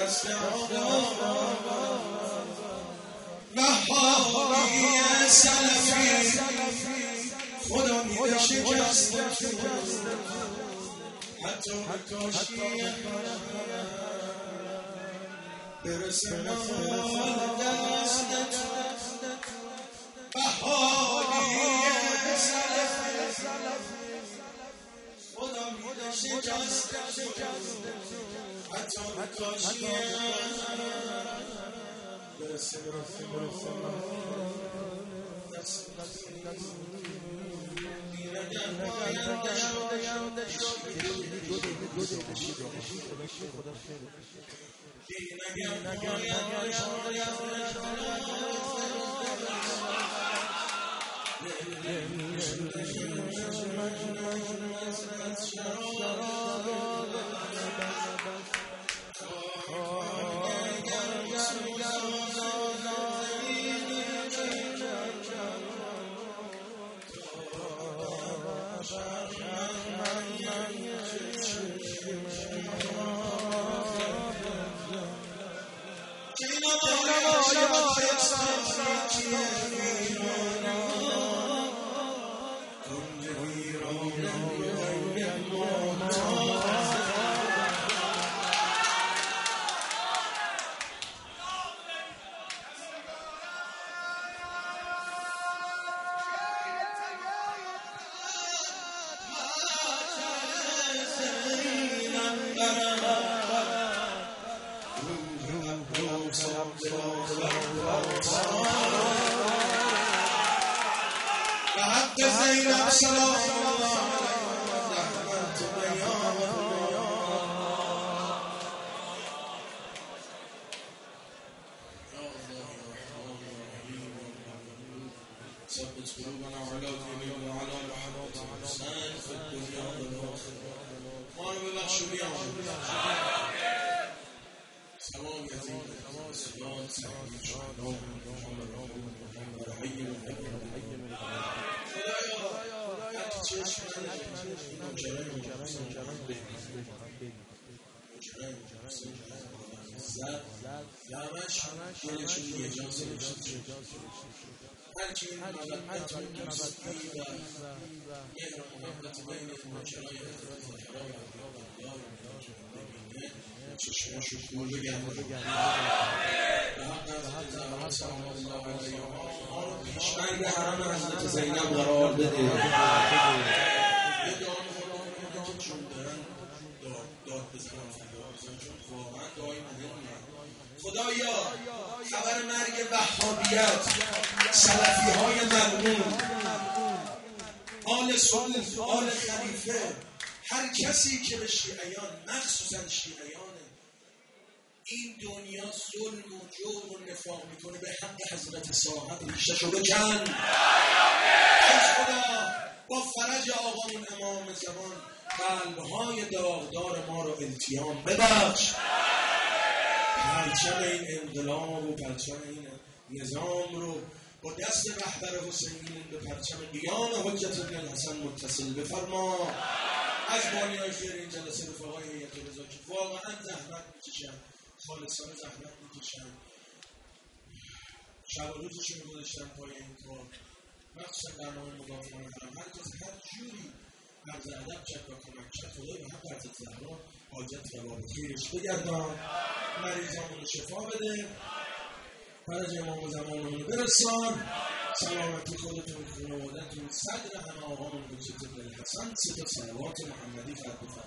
دست آقا وهابی سلفی خدا میده شکست حتی کاشی برسه مال دستت وهابی سلفی خدا میده شکست حتی کاشی برسه زینب سلام الله رحمت ثبت قلوبنا على دينك وعلى محبة الحسين في الدنيا والآخرة ما ببخش بیام تمام یتیم سیان سعید شهدان محمد رحیم پیشمرگ حرم حضرت زینب قرار بده یه دعا چون دارن داد بزنن چون واقعا دعای مهمیه خدایا خبر مرگ وهابیت سلفی های مغموم آل سنت آل خلیفه هر کسی که به شیعیان مخصوصا شیعیان این دنیا ظلم و جور و نفاق میکنه به حق حضرت صاحب ریشه‌شو بکن خدا با فرج آقامون امام زمان قلب‌های داغدار ما رو التیام ببخش پرچم این انقلاب و پرچم این نظام رو با دست رهبر حسینی به پرچم قیام حجت ابن الحسن متصل بفرما از بانیای خیر این جلسه رفقای هیئت رضا که واقعا زحمت میکشن خالصانه زحمت میکشن شب و روزشون گذاشتن پای این کار مخصوصا برنامه مدافعان حرم هر کسی هر جوری عرض ادب کرد و کمک کرد خدای به حق حضرت زهرا حاجت روابط خیرش بگردان مریضامون رو شفا بده فرج امام زمانمون رو برسان سلامتی خودتون خانواده‌تون صدر همه آقامون حجت ابن الحسن 3 تا صلوات محمدی خط